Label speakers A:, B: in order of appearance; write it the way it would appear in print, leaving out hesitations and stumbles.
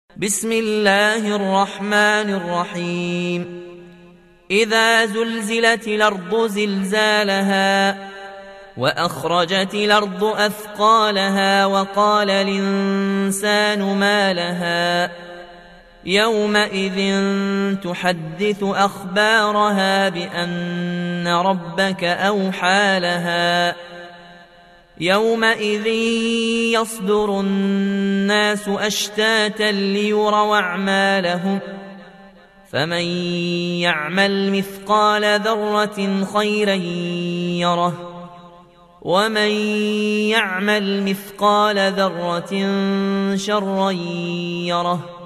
A: بسم الله الرحمن الرحيم إذا زلزلت الأرض زلزالها وأخرجت الأرض أثقالها وقال الإنسان ما لها يومئذ تحدث أخبارها بأن ربك أوحى لها يومئذ يصدر الناس أشتاتا ليروا أعمالهم فمن يعمل مثقال ذرة خيرا يره ومن يعمل مثقال ذرة شرا يره